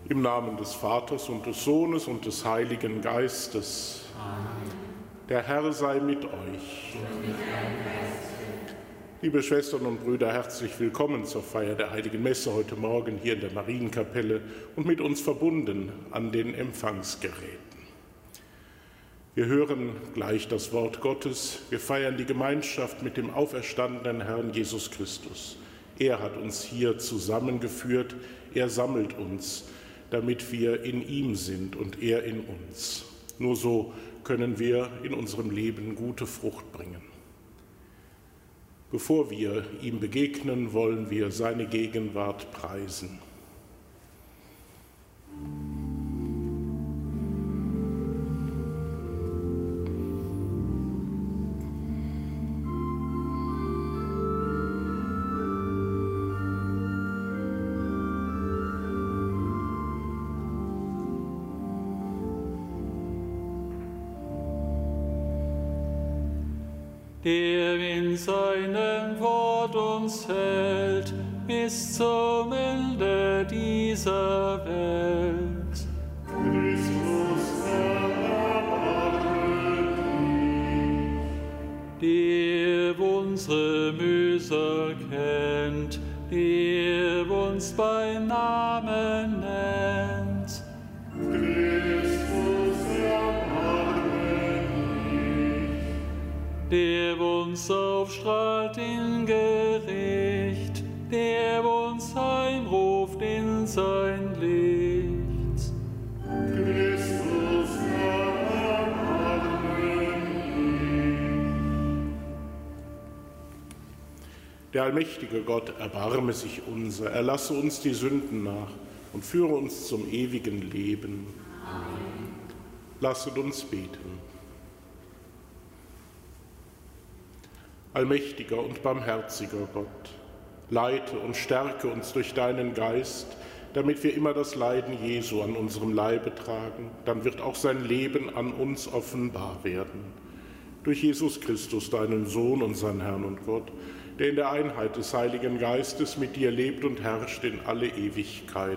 Im Namen des Vaters und des Sohnes und des Heiligen Geistes. Amen. Der Herr sei mit euch. Liebe Schwestern und Brüder, herzlich willkommen zur Feier der Heiligen Messe heute Morgen hier in der Marienkapelle und mit uns verbunden an den Empfangsgeräten. Wir hören gleich das Wort Gottes. Wir feiern die Gemeinschaft mit dem auferstandenen Herrn Jesus Christus. Er hat uns hier zusammengeführt. Er sammelt uns, damit wir in ihm sind und er in uns. Nur so können wir in unserem Leben gute Frucht bringen. Bevor wir ihm begegnen, wollen wir seine Gegenwart preisen. Der in seinem Wort uns hält, bis zum Ende dieser Welt. Christus, erbarme dich. Der unsere Mühsal kennt, der uns beim Namen nennt. Christus, erbarme Der uns aufstrahlt in Gericht, der uns einruft in sein Licht. Christus, erbarme Der allmächtige Gott erbarme sich unser, erlasse uns die Sünden nach und führe uns zum ewigen Leben. Amen. Lasset uns beten. Allmächtiger und barmherziger Gott, leite und stärke uns durch deinen Geist, damit wir immer das Leiden Jesu an unserem Leibe tragen. Dann wird auch sein Leben an uns offenbar werden. Durch Jesus Christus, deinen Sohn, unseren Herrn und Gott, der in der Einheit des Heiligen Geistes mit dir lebt und herrscht in alle Ewigkeit.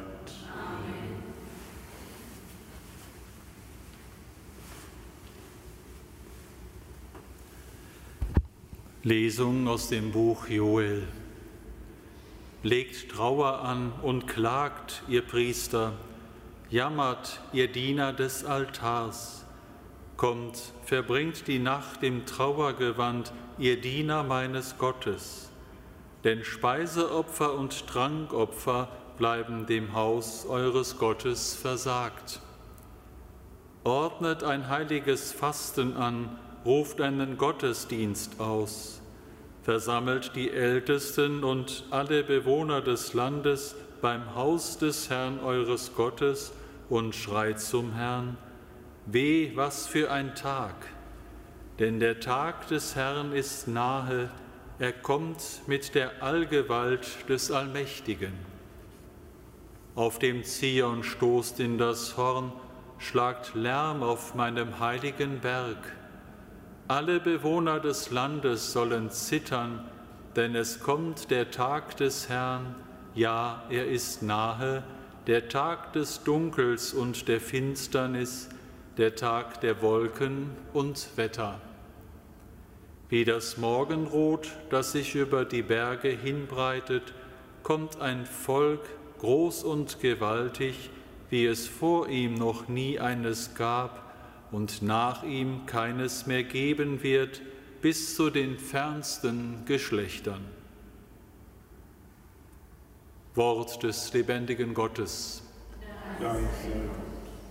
Lesung aus dem Buch Joel. Legt Trauer an und klagt, ihr Priester, jammert, ihr Diener des Altars. Kommt, verbringt die Nacht im Trauergewand, ihr Diener meines Gottes. Denn Speiseopfer und Trankopfer bleiben dem Haus eures Gottes versagt. Ordnet ein heiliges Fasten an, ruft einen Gottesdienst aus, versammelt die Ältesten und alle Bewohner des Landes beim Haus des Herrn eures Gottes und schreit zum Herrn: Weh, was für ein Tag! Denn der Tag des Herrn ist nahe, er kommt mit der Allgewalt des Allmächtigen. Auf dem Zion stoßt in das Horn, schlagt Lärm auf meinem heiligen Berg. Alle Bewohner des Landes sollen zittern, denn es kommt der Tag des Herrn, ja, er ist nahe, der Tag des Dunkels und der Finsternis, der Tag der Wolken und Wetter. Wie das Morgenrot, das sich über die Berge hinbreitet, kommt ein Volk, groß und gewaltig, wie es vor ihm noch nie eines gab und nach ihm keines mehr geben wird, bis zu den fernsten Geschlechtern. Wort des lebendigen Gottes. Dank sei Gott.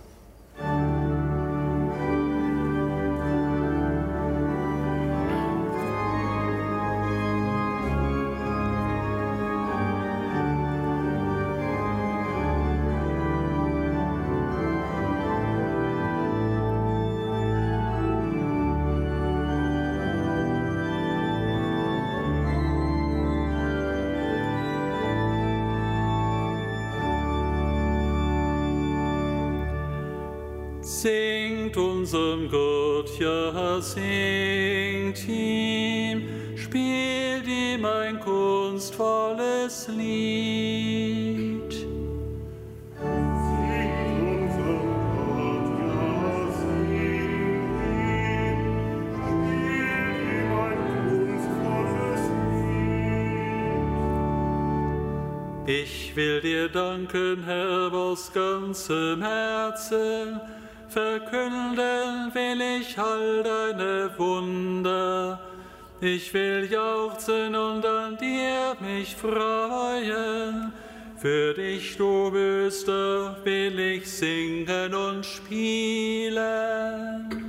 Singt unserem Gott, ja, singt ihm, spielt ihm ein kunstvolles Lied. Singt Ich will dir danken, Herr, aus ganzem Herzen. Verkünden will ich all deine Wunder. Ich will jauchzen und an dir mich freuen. Für dich, du Böster, will ich singen und spielen.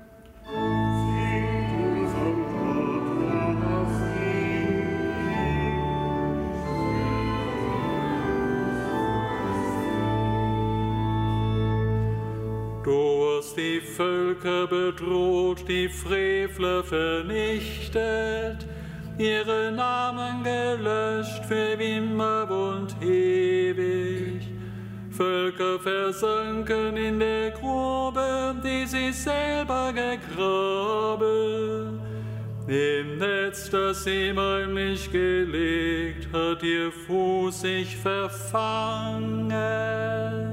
Du hast die Völker bedroht, die Frevler vernichtet, ihre Namen gelöscht für immer und ewig. Völker versanken in der Grube, die sie selber gegraben. Im Netz, das ihm heimlich gelegt, hat ihr Fuß sich verfangen.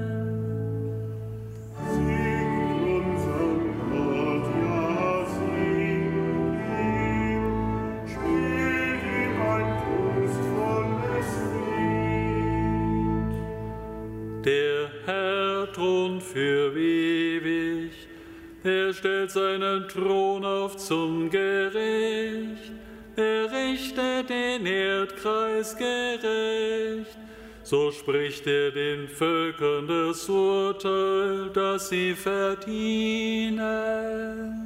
Der Herr thront für ewig, er stellt seinen Thron auf zum Gericht, er richtet den Erdkreis gerecht, so spricht er den Völkern das Urteil, das sie verdienen.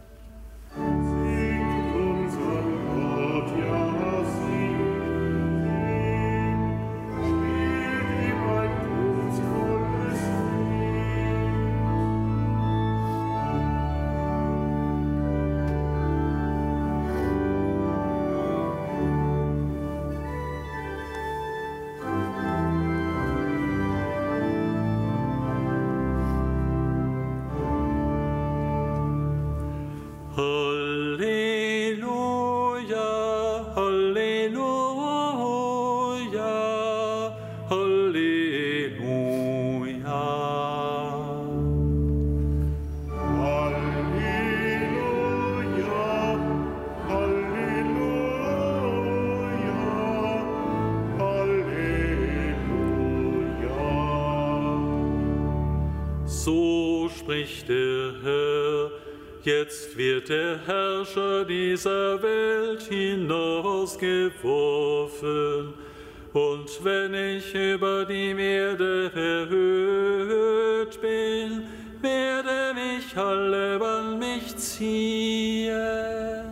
So spricht der Herr, jetzt wird der Herrscher dieser Welt hinausgeworfen. Und wenn ich über die Erde erhöht bin, werde mich alle an mich ziehen.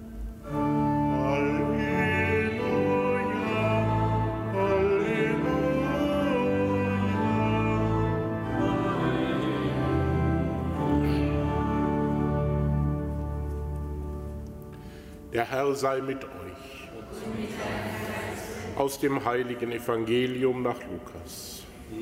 Der Herr sei mit euch. Aus dem heiligen Evangelium nach Lukas.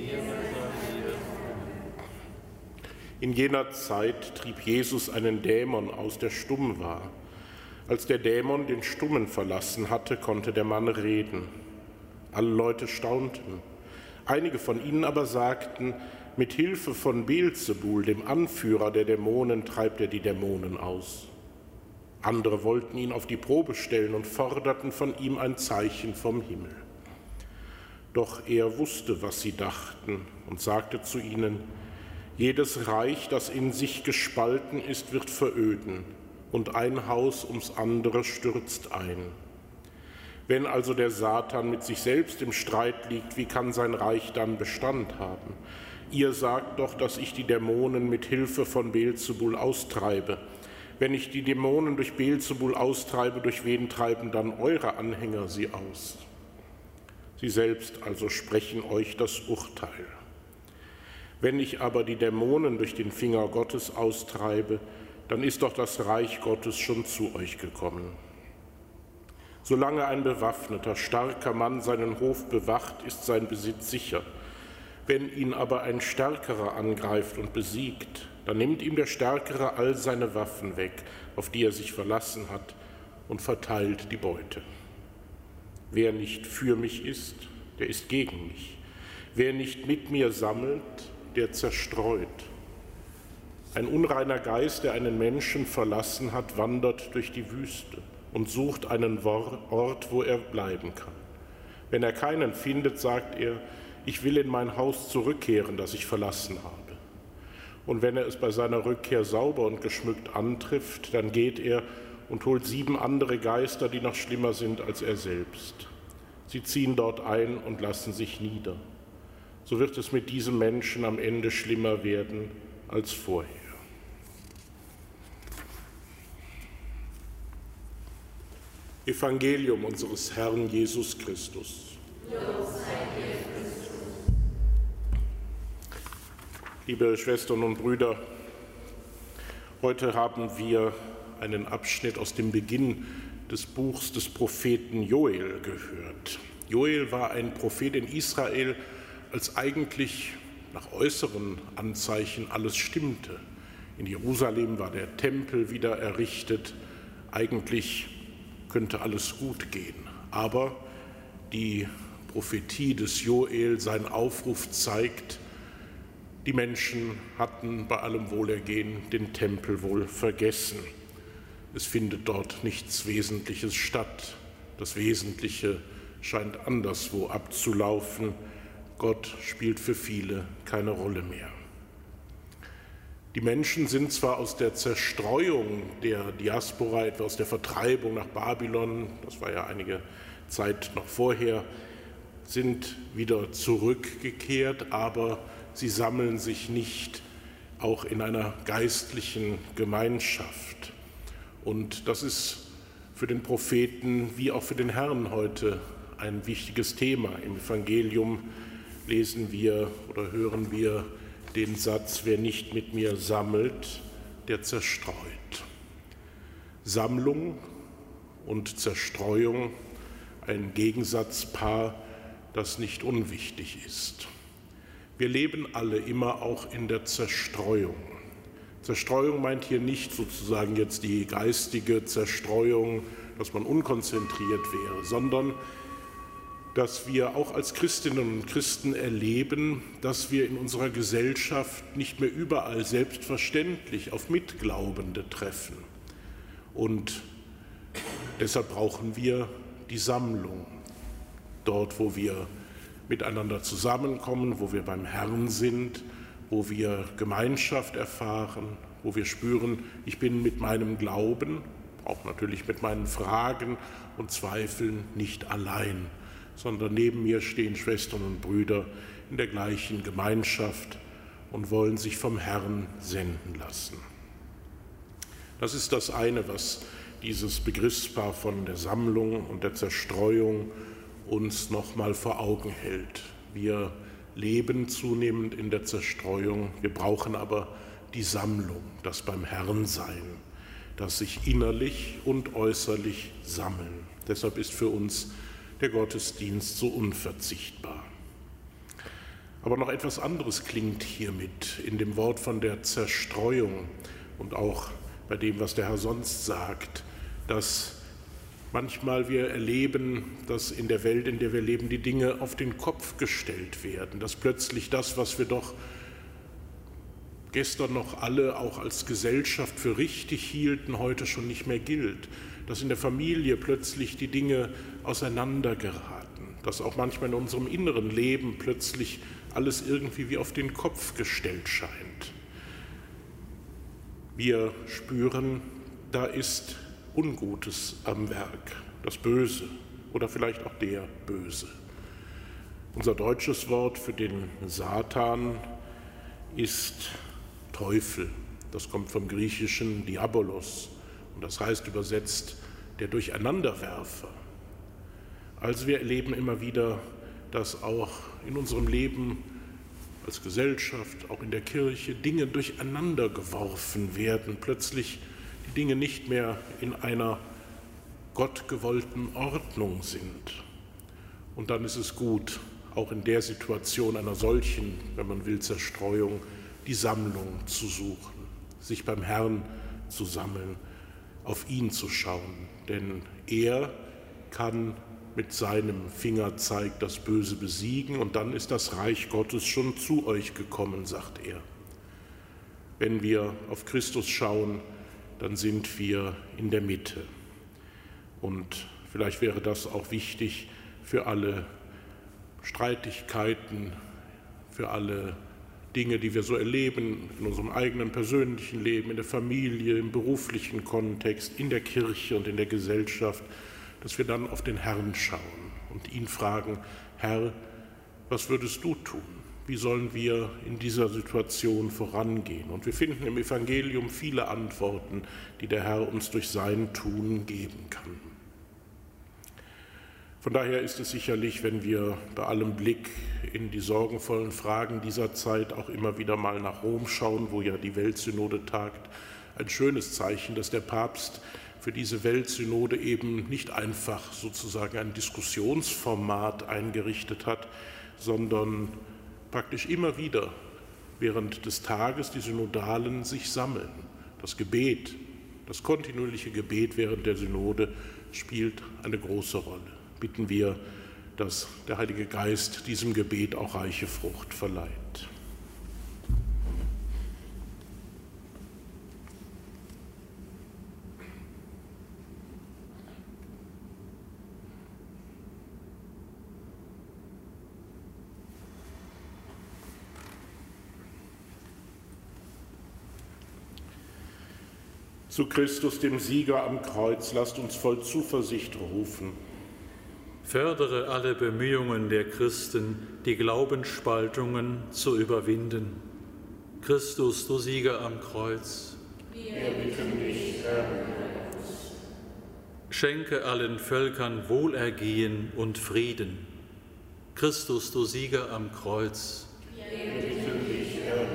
In jener Zeit trieb Jesus einen Dämon aus, der stumm war. Als der Dämon den Stummen verlassen hatte, konnte der Mann reden. Alle Leute staunten. Einige von ihnen aber sagten, mit Hilfe von Beelzebul, dem Anführer der Dämonen, treibt er die Dämonen aus. Andere wollten ihn auf die Probe stellen und forderten von ihm ein Zeichen vom Himmel. Doch er wusste, was sie dachten, und sagte zu ihnen, jedes Reich, das in sich gespalten ist, wird veröden, und ein Haus ums andere stürzt ein. Wenn also der Satan mit sich selbst im Streit liegt, wie kann sein Reich dann Bestand haben? Ihr sagt doch, dass ich die Dämonen mit Hilfe von Beelzebul austreibe. Wenn ich die Dämonen durch Beelzebul austreibe, durch wen treiben dann eure Anhänger sie aus? Sie selbst also sprechen euch das Urteil. Wenn ich aber die Dämonen durch den Finger Gottes austreibe, dann ist doch das Reich Gottes schon zu euch gekommen. Solange ein bewaffneter, starker Mann seinen Hof bewacht, ist sein Besitz sicher. Wenn ihn aber ein Stärkerer angreift und besiegt, dann nimmt ihm der Stärkere all seine Waffen weg, auf die er sich verlassen hat, und verteilt die Beute. Wer nicht für mich ist, der ist gegen mich. Wer nicht mit mir sammelt, der zerstreut. Ein unreiner Geist, der einen Menschen verlassen hat, wandert durch die Wüste und sucht einen Ort, wo er bleiben kann. Wenn er keinen findet, sagt er, ich will in mein Haus zurückkehren, das ich verlassen habe. Und wenn er es bei seiner Rückkehr sauber und geschmückt antrifft, dann geht er und holt 7 andere Geister, die noch schlimmer sind als er selbst. Sie ziehen dort ein und lassen sich nieder. So wird es mit diesem Menschen am Ende schlimmer werden als vorher. Evangelium unseres Herrn Jesus Christus. Liebe Schwestern und Brüder, heute haben wir einen Abschnitt aus dem Beginn des Buchs des Propheten Joel gehört. Joel war ein Prophet in Israel, als eigentlich nach äußeren Anzeichen alles stimmte. In Jerusalem war der Tempel wieder errichtet. Eigentlich könnte alles gut gehen. Aber die Prophetie des Joel, sein Aufruf zeigt, die Menschen hatten bei allem Wohlergehen den Tempel wohl vergessen. Es findet dort nichts Wesentliches statt. Das Wesentliche scheint anderswo abzulaufen. Gott spielt für viele keine Rolle mehr. Die Menschen sind zwar aus der Zerstreuung der Diaspora, etwa aus der Vertreibung nach Babylon, das war ja einige Zeit noch vorher, sind wieder zurückgekehrt, aber sie sammeln sich nicht auch in einer geistlichen Gemeinschaft. Und das ist für den Propheten wie auch für den Herrn heute ein wichtiges Thema. Im Evangelium lesen wir oder hören wir den Satz, wer nicht mit mir sammelt, der zerstreut. Sammlung und Zerstreuung, ein Gegensatzpaar, das nicht unwichtig ist. Wir leben alle immer auch in der Zerstreuung. Zerstreuung meint hier nicht sozusagen jetzt die geistige Zerstreuung, dass man unkonzentriert wäre, sondern dass wir auch als Christinnen und Christen erleben, dass wir in unserer Gesellschaft nicht mehr überall selbstverständlich auf Mitglaubende treffen. Und deshalb brauchen wir die Sammlung. Dort, wo wir miteinander zusammenkommen, wo wir beim Herrn sind, wo wir Gemeinschaft erfahren, wo wir spüren, ich bin mit meinem Glauben, auch natürlich mit meinen Fragen und Zweifeln nicht allein, sondern neben mir stehen Schwestern und Brüder in der gleichen Gemeinschaft und wollen sich vom Herrn senden lassen. Das ist das eine, was dieses Begriffspaar von der Sammlung und der Zerstreuung uns noch mal vor Augen hält. Wir leben zunehmend in der Zerstreuung, wir brauchen aber die Sammlung, das beim Herrn sein, das sich innerlich und äußerlich sammeln. Deshalb ist für uns der Gottesdienst so unverzichtbar. Aber noch etwas anderes klingt hiermit in dem Wort von der Zerstreuung und auch bei dem, was der Herr sonst sagt, dass manchmal wir erleben, dass in der Welt, in der wir leben, die Dinge auf den Kopf gestellt werden, dass plötzlich das, was wir doch gestern noch alle auch als Gesellschaft für richtig hielten, heute schon nicht mehr gilt, dass in der Familie plötzlich die Dinge auseinandergeraten, dass auch manchmal in unserem inneren Leben plötzlich alles irgendwie wie auf den Kopf gestellt scheint. Wir spüren, da ist Ungutes am Werk, das Böse oder vielleicht auch der Böse. Unser deutsches Wort für den Satan ist Teufel. Das kommt vom griechischen Diabolos und das heißt übersetzt der Durcheinanderwerfer. Also wir erleben immer wieder, dass auch in unserem Leben als Gesellschaft, auch in der Kirche, Dinge durcheinander geworfen werden, plötzlich die Dinge nicht mehr in einer gottgewollten Ordnung sind. Und dann ist es gut, auch in der Situation einer solchen, wenn man will, Zerstreuung, die Sammlung zu suchen, sich beim Herrn zu sammeln, auf ihn zu schauen. Denn er kann mit seinem Fingerzeig das Böse besiegen und dann ist das Reich Gottes schon zu euch gekommen, sagt er. Wenn wir auf Christus schauen, dann sind wir in der Mitte. Und vielleicht wäre das auch wichtig für alle Streitigkeiten, für alle Dinge, die wir so erleben in unserem eigenen persönlichen Leben, in der Familie, im beruflichen Kontext, in der Kirche und in der Gesellschaft, dass wir dann auf den Herrn schauen und ihn fragen: Herr, was würdest du tun? Wie sollen wir in dieser Situation vorangehen? Und wir finden im Evangelium viele Antworten, die der Herr uns durch sein Tun geben kann. Von daher ist es sicherlich, wenn wir bei allem Blick in die sorgenvollen Fragen dieser Zeit auch immer wieder mal nach Rom schauen, wo ja die Weltsynode tagt, ein schönes Zeichen, dass der Papst für diese Weltsynode eben nicht einfach sozusagen ein Diskussionsformat eingerichtet hat, sondern praktisch immer wieder während des Tages die Synodalen sich sammeln. Das Gebet, das kontinuierliche Gebet während der Synode spielt eine große Rolle. Bitten wir, dass der Heilige Geist diesem Gebet auch reiche Frucht verleiht. Zu Christus, dem Sieger am Kreuz, lasst uns voll Zuversicht rufen. Fördere alle Bemühungen der Christen, die Glaubensspaltungen zu überwinden. Christus, du Sieger am Kreuz. Wir bitten dich, Herr. Schenke allen Völkern Wohlergehen und Frieden. Christus, du Sieger am Kreuz. Wir bitten dich, Herr.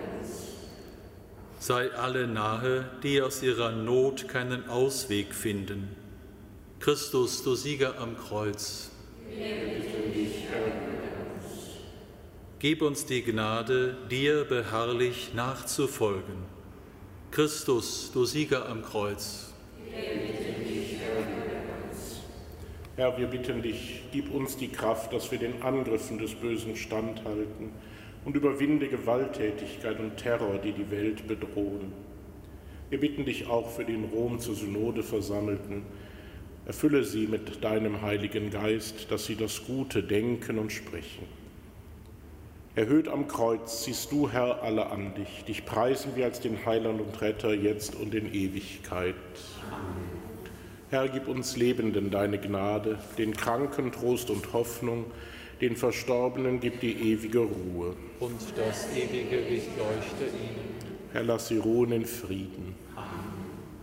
Sei alle nahe, die aus ihrer Not keinen Ausweg finden. Christus, du Sieger am Kreuz. Gib uns die Gnade, dir beharrlich nachzufolgen. Christus, du Sieger am Kreuz. Herr, wir bitten dich, gib uns die Kraft, dass wir den Angriffen des Bösen standhalten und überwinde Gewalttätigkeit und Terror, die die Welt bedrohen. Wir bitten dich auch für den Rom zur Synode Versammelten. Erfülle sie mit deinem Heiligen Geist, dass sie das Gute denken und sprechen. Erhöht am Kreuz ziehst du, Herr, alle an dich. Dich preisen wir als den Heiland und Retter jetzt und in Ewigkeit. Amen. Herr, gib uns Lebenden deine Gnade, den Kranken Trost und Hoffnung, den Verstorbenen gib die ewige Ruhe. Und das ewige Licht leuchte ihnen. Herr, lass sie ruhen in Frieden. Amen.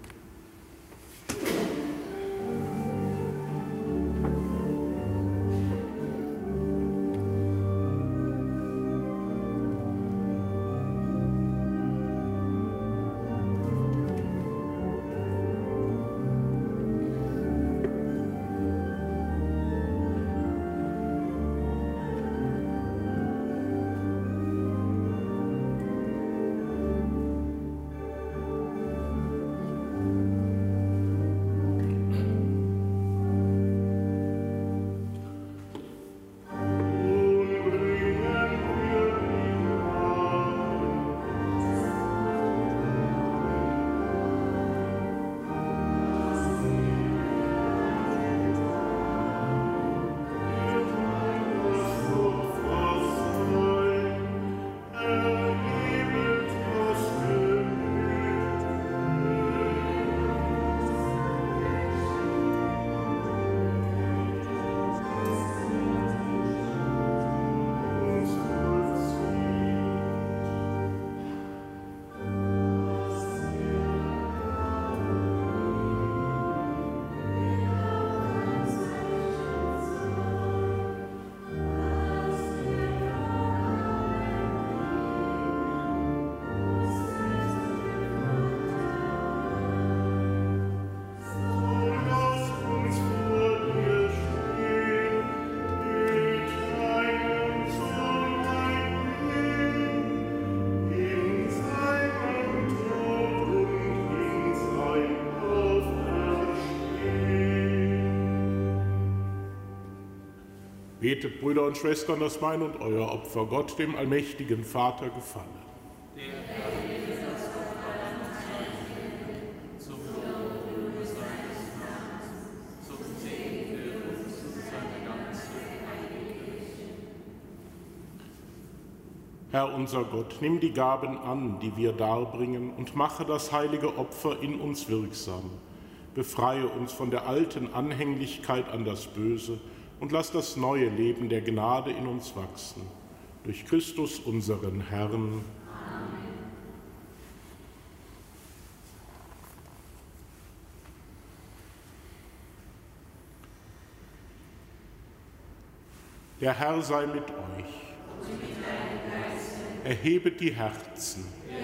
Betet, Brüder und Schwestern, dass mein und euer Opfer Gott, dem allmächtigen Vater, gefalle. Zum Segen für uns, seiner ganzen Herr unser Gott, nimm die Gaben an, die wir darbringen, und mache das heilige Opfer in uns wirksam. Befreie uns von der alten Anhänglichkeit an das Böse und lass das neue Leben der Gnade in uns wachsen. Durch Christus unseren Herrn. Amen. Der Herr sei mit euch. Und mit deinem Geiste. Erhebet die Herzen.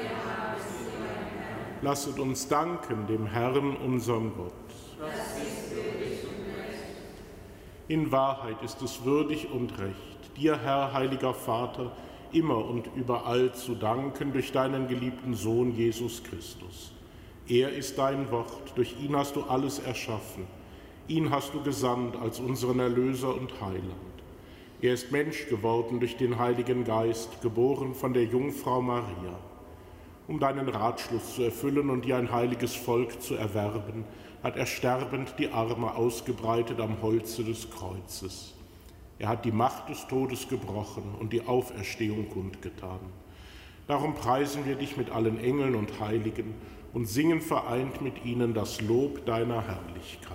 Lasset uns danken dem Herrn, unserem Gott. Das ist würdig und recht. In Wahrheit ist es würdig und recht, dir, Herr, heiliger Vater, immer und überall zu danken durch deinen geliebten Sohn Jesus Christus. Er ist dein Wort, durch ihn hast du alles erschaffen. Ihn hast du gesandt als unseren Erlöser und Heiland. Er ist Mensch geworden durch den Heiligen Geist, geboren von der Jungfrau Maria. Um deinen Ratschluss zu erfüllen und dir ein heiliges Volk zu erwerben, hat er sterbend die Arme ausgebreitet am Holze des Kreuzes. Er hat die Macht des Todes gebrochen und die Auferstehung kundgetan. Darum preisen wir dich mit allen Engeln und Heiligen und singen vereint mit ihnen das Lob deiner Herrlichkeit.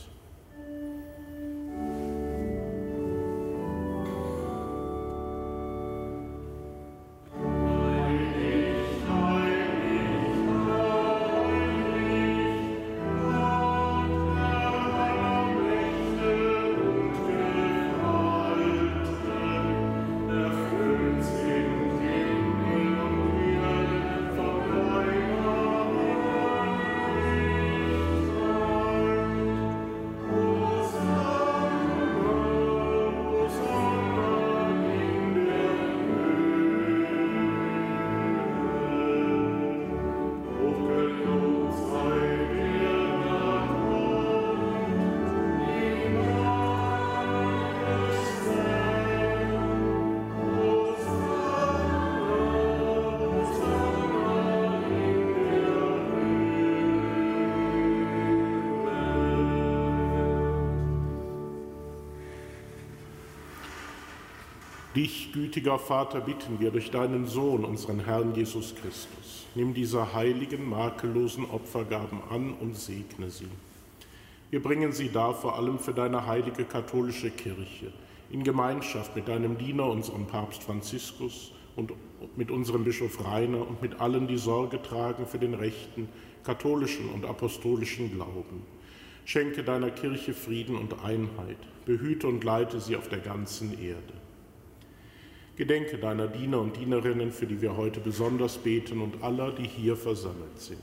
Dich, gütiger Vater, bitten wir durch deinen Sohn, unseren Herrn Jesus Christus. Nimm diese heiligen, makellosen Opfergaben an und segne sie. Wir bringen sie dar vor allem für deine heilige katholische Kirche, in Gemeinschaft mit deinem Diener, unserem Papst Franziskus, und mit unserem Bischof Rainer und mit allen, die Sorge tragen für den rechten, katholischen und apostolischen Glauben. Schenke deiner Kirche Frieden und Einheit, behüte und leite sie auf der ganzen Erde. Gedenke deiner Diener und Dienerinnen, für die wir heute besonders beten, und aller, die hier versammelt sind.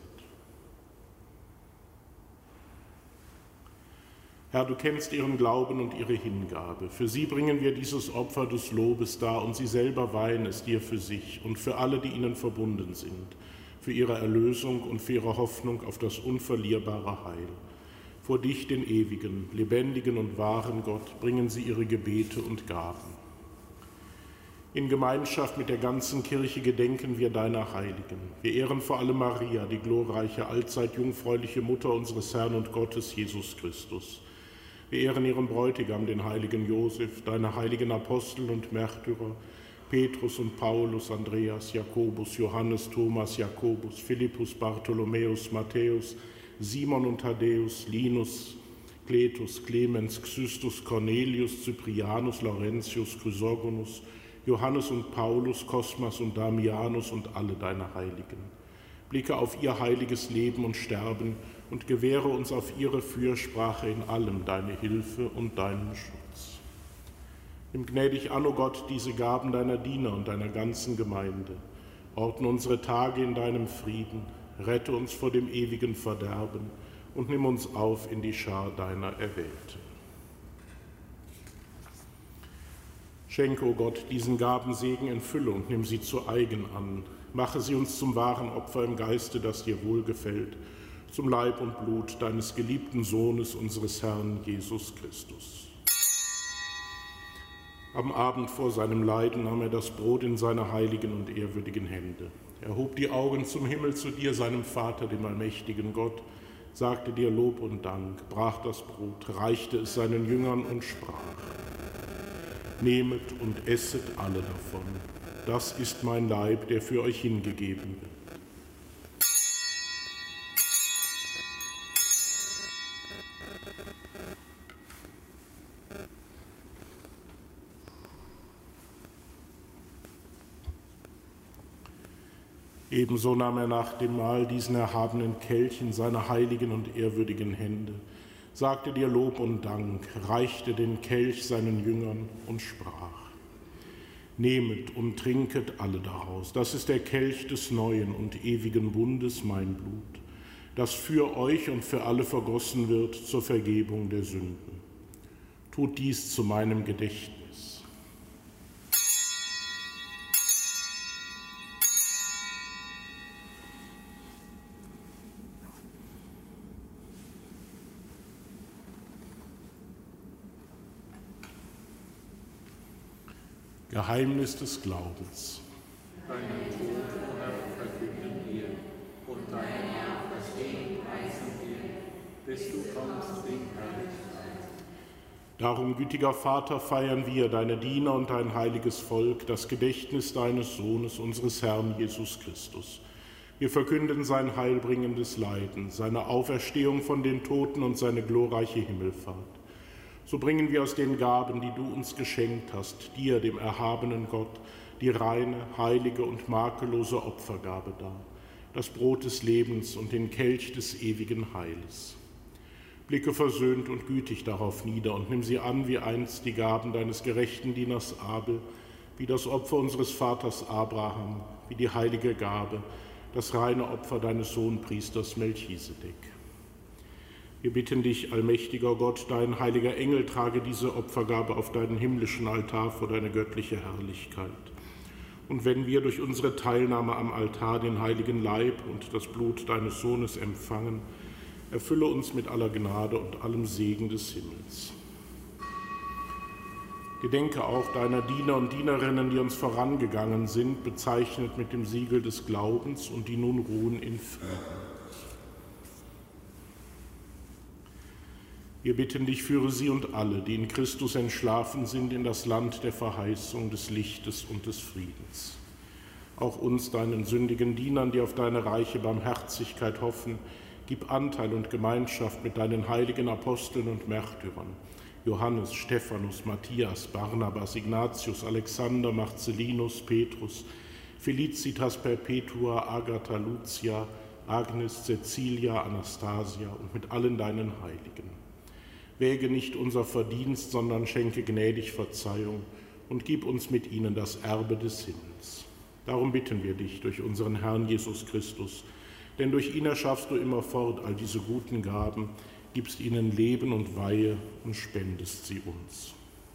Herr, du kennst ihren Glauben und ihre Hingabe. Für sie bringen wir dieses Opfer des Lobes dar, und sie selber weihen es dir für sich und für alle, die ihnen verbunden sind, für ihre Erlösung und für ihre Hoffnung auf das unverlierbare Heil. Vor dich, den ewigen, lebendigen und wahren Gott, bringen sie ihre Gebete und Gaben. In Gemeinschaft mit der ganzen Kirche gedenken wir deiner Heiligen. Wir ehren vor allem Maria, die glorreiche, allzeit jungfräuliche Mutter unseres Herrn und Gottes Jesus Christus. Wir ehren ihren Bräutigam, den heiligen Josef, deine heiligen Apostel und Märtyrer, Petrus und Paulus, Andreas, Jakobus, Johannes, Thomas, Jakobus, Philippus, Bartholomäus, Matthäus, Simon und Thaddäus, Linus, Cletus, Clemens, Xystus, Cornelius, Cyprianus, Laurentius, Chrysogonus, Johannes und Paulus, Kosmas und Damianus und alle deine Heiligen. Blicke auf ihr heiliges Leben und Sterben und gewähre uns auf ihre Fürsprache in allem deine Hilfe und deinen Schutz. Nimm gnädig an, o Gott, diese Gaben deiner Diener und deiner ganzen Gemeinde. Ordne unsere Tage in deinem Frieden, rette uns vor dem ewigen Verderben und nimm uns auf in die Schar deiner Erwählten. Schenke, o Gott, diesen Gabensegen in Fülle und nimm sie zu eigen an. Mache sie uns zum wahren Opfer im Geiste, das dir wohlgefällt, zum Leib und Blut deines geliebten Sohnes, unseres Herrn Jesus Christus. Am Abend vor seinem Leiden nahm er das Brot in seine heiligen und ehrwürdigen Hände. Er hob die Augen zum Himmel zu dir, seinem Vater, dem allmächtigen Gott, sagte dir Lob und Dank, brach das Brot, reichte es seinen Jüngern und sprach: Nehmet und esset alle davon. das ist mein Leib, der für euch hingegeben wird. Ebenso nahm er nach dem Mahl diesen erhabenen Kelch in seine heiligen und ehrwürdigen Hände, sagte dir Lob und Dank, reichte den Kelch seinen Jüngern und sprach: Nehmet und trinket alle daraus, das ist der Kelch des neuen und ewigen Bundes, mein Blut, das für euch und für alle vergossen wird zur Vergebung der Sünden. Tut dies zu meinem Gedächtnis. Geheimnis des Glaubens. Deinen Tod, o Herr, verkünden wir, und deine Auferstehung preisen wir, bis du kommst in Herrlichkeit. Darum, gütiger Vater, feiern wir, deine Diener und dein heiliges Volk, das Gedächtnis deines Sohnes, unseres Herrn Jesus Christus. Wir verkünden sein heilbringendes Leiden, seine Auferstehung von den Toten und seine glorreiche Himmelfahrt. So bringen wir aus den Gaben, die du uns geschenkt hast, dir, dem erhabenen Gott, die reine, heilige und makellose Opfergabe dar, das Brot des Lebens und den Kelch des ewigen Heiles. Blicke versöhnt und gütig darauf nieder und nimm sie an wie einst die Gaben deines gerechten Dieners Abel, wie das Opfer unseres Vaters Abraham, wie die heilige Gabe, das reine Opfer deines Sohnpriesters Melchisedek. Wir bitten dich, allmächtiger Gott, dein heiliger Engel trage diese Opfergabe auf deinen himmlischen Altar vor deine göttliche Herrlichkeit. Und wenn wir durch unsere Teilnahme am Altar den heiligen Leib und das Blut deines Sohnes empfangen, erfülle uns mit aller Gnade und allem Segen des Himmels. Gedenke auch deiner Diener und Dienerinnen, die uns vorangegangen sind, bezeichnet mit dem Siegel des Glaubens und die nun ruhen in Frieden. Wir bitten dich, führe sie und alle, die in Christus entschlafen sind, in das Land der Verheißung, des Lichtes und des Friedens. Auch uns, deinen sündigen Dienern, die auf deine reiche Barmherzigkeit hoffen, gib Anteil und Gemeinschaft mit deinen heiligen Aposteln und Märtyrern, Johannes, Stephanus, Matthias, Barnabas, Ignatius, Alexander, Marcellinus, Petrus, Felicitas Perpetua, Agatha, Lucia, Agnes, Cecilia, Anastasia und mit allen deinen Heiligen. Wäge nicht unser Verdienst, sondern schenke gnädig Verzeihung und gib uns mit ihnen das Erbe des Himmels. Darum bitten wir dich durch unseren Herrn Jesus Christus, denn durch ihn erschaffst du immerfort all diese guten Gaben, gibst ihnen Leben und Weihe und spendest sie uns.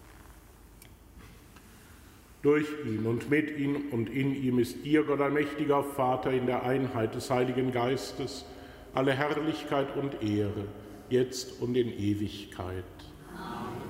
Durch ihn und mit ihm und in ihm ist dir, Gott allmächtiger Vater, in der Einheit des Heiligen Geistes, alle Herrlichkeit und Ehre, jetzt und in Ewigkeit. Amen.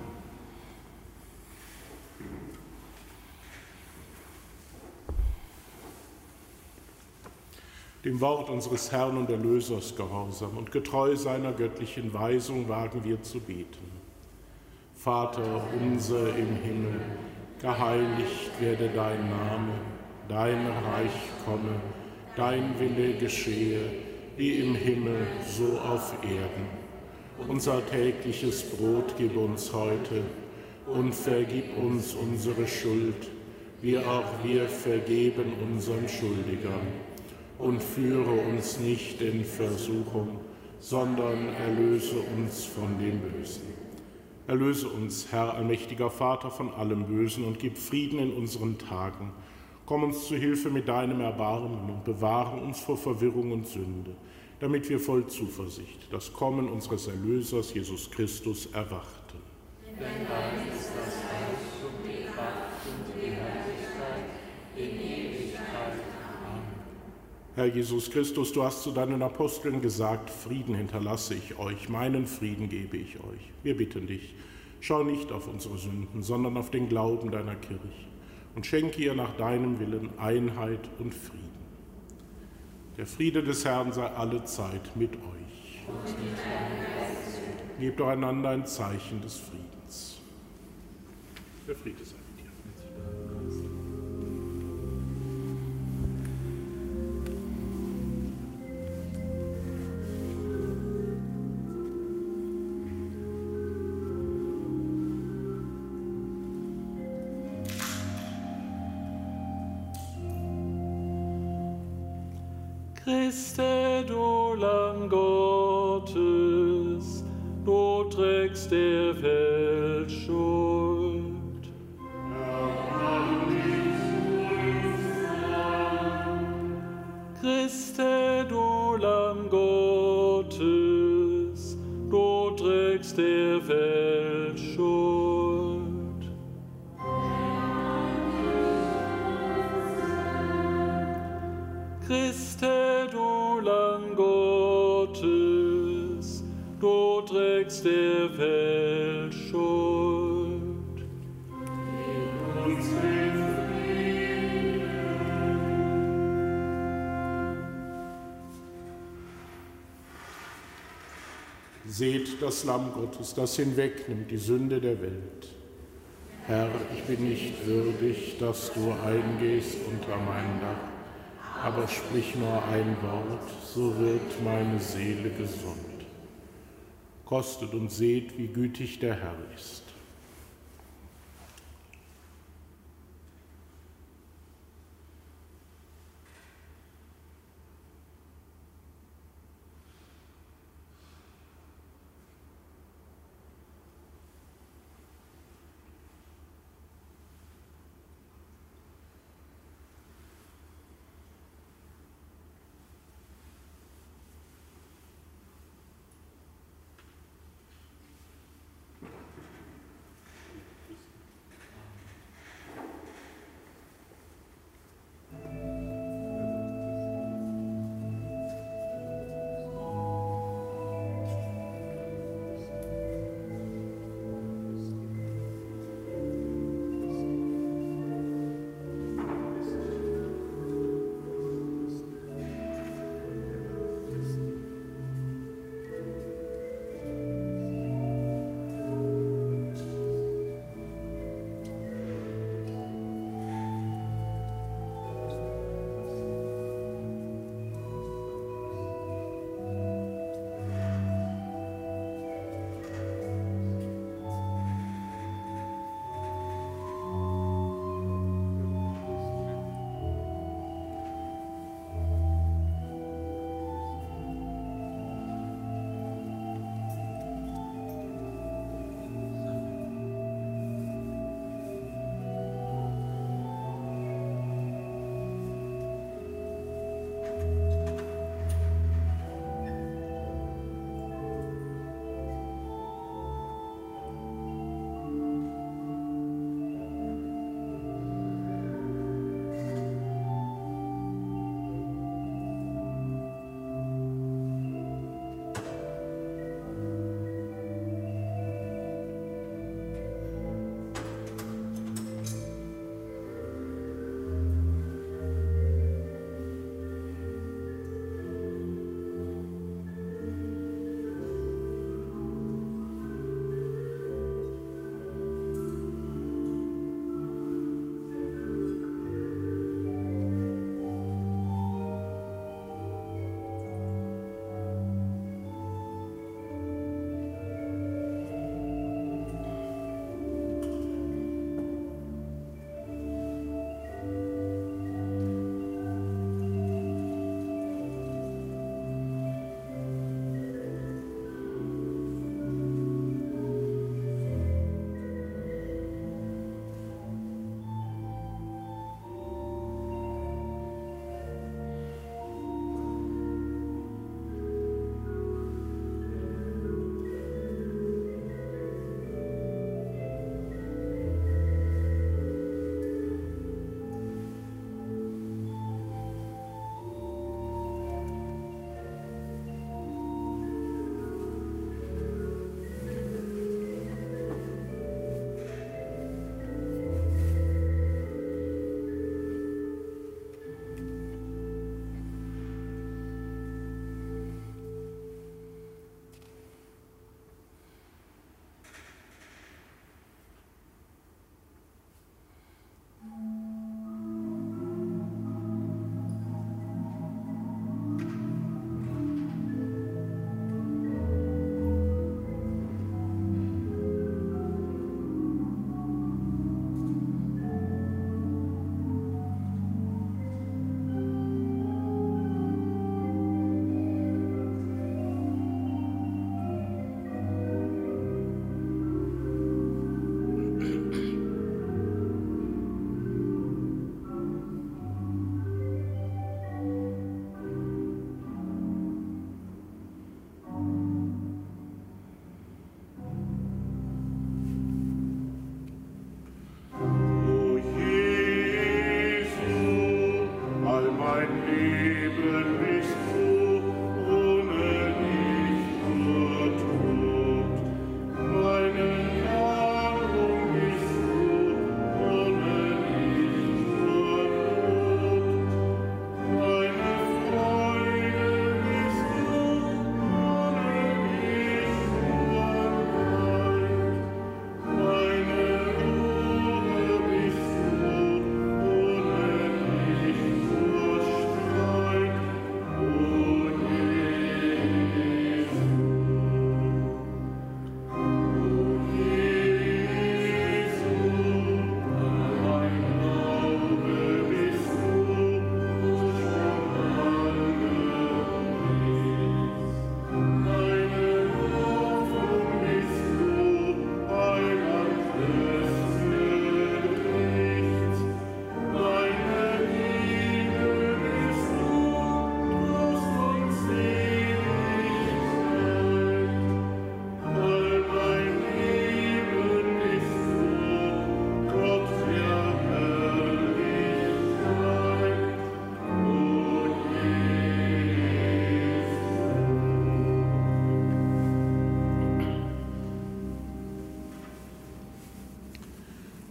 Dem Wort unseres Herrn und Erlösers gehorsam und getreu seiner göttlichen Weisung wagen wir zu beten. Vater unser im Himmel, geheiligt werde dein Name, dein Reich komme, dein Wille geschehe, wie im Himmel, so auf Erden. Unser tägliches Brot gib uns heute und vergib uns unsere Schuld, wie auch wir vergeben unseren Schuldigern. Und führe uns nicht in Versuchung, sondern erlöse uns von dem Bösen. Erlöse uns, Herr allmächtiger Vater, von allem Bösen und gib Frieden in unseren Tagen. Komm uns zu Hilfe mit deinem Erbarmen und bewahre uns vor Verwirrung und Sünde, damit wir voll Zuversicht das Kommen unseres Erlösers Jesus Christus erwarten. Denn dein ist das Reich und die Kraft und die Herrlichkeit in Ewigkeit. Amen. Herr Jesus Christus, du hast zu deinen Aposteln gesagt, Frieden hinterlasse ich euch, meinen Frieden gebe ich euch. Wir bitten dich, schau nicht auf unsere Sünden, sondern auf den Glauben deiner Kirche und schenke ihr nach deinem Willen Einheit und Frieden. Der Friede des Herrn sei alle Zeit mit euch. Gebt doch einander ein Zeichen des Friedens. Der Friede sei mit dir. Christe, du Lamm Gottes, du trägst der Welt Schuld. Christe, du Lamm Gottes, du trägst der Welt Schuld. Christe, du Lamm Gottes, du trägst der Welt Schuld. Gib uns Seht das Lamm Gottes, das hinwegnimmt die Sünde der Welt. Herr, ich bin nicht würdig, dass du eingehst unter mein Dach, aber sprich nur ein Wort, so wird meine Seele gesund. Kostet und seht, wie gütig der Herr ist.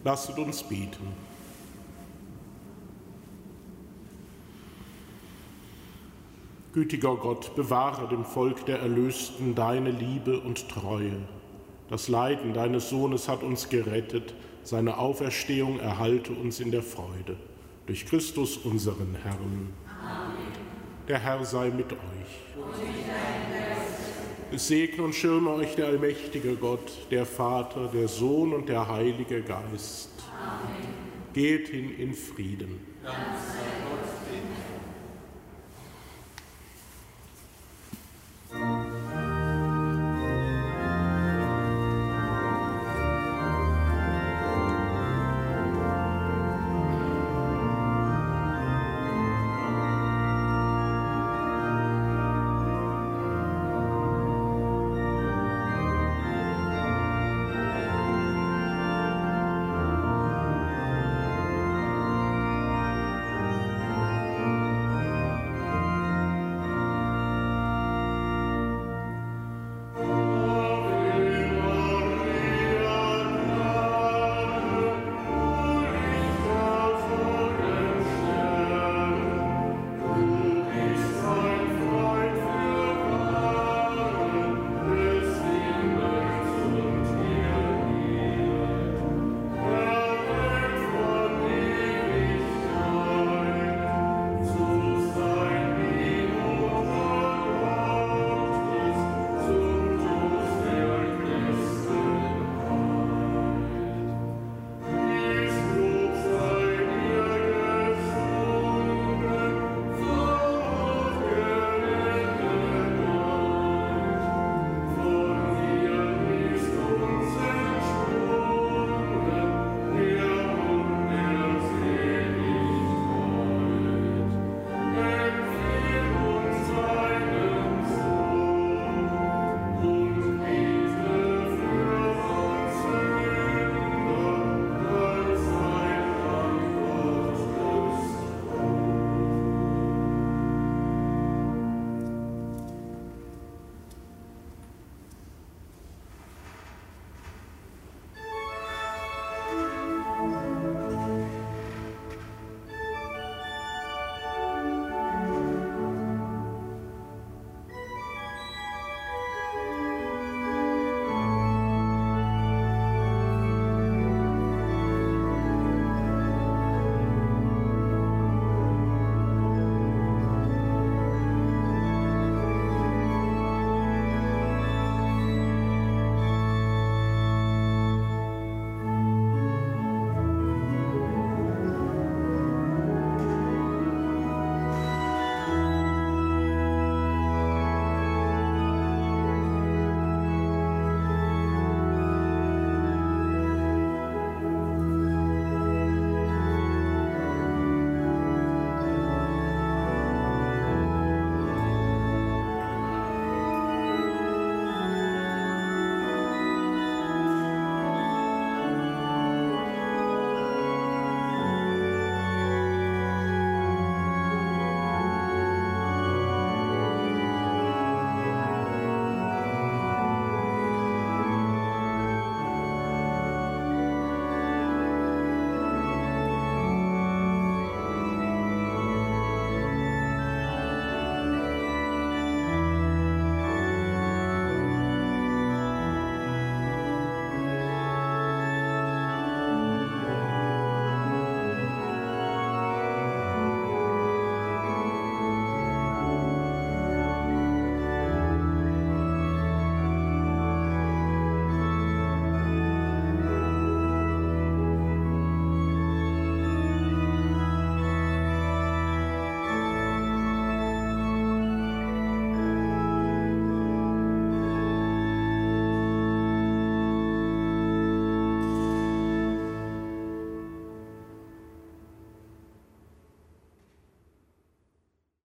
Lasset uns beten. Gütiger Gott, bewahre dem Volk der Erlösten deine Liebe und Treue. Das Leiden deines Sohnes hat uns gerettet, seine Auferstehung erhalte uns in der Freude. Durch Christus unseren Herrn. Amen. Der Herr sei mit euch. Es segne und schirme euch der allmächtige Gott, der Vater, der Sohn und der Heilige Geist. Amen. Geht hin in Frieden. Dank sei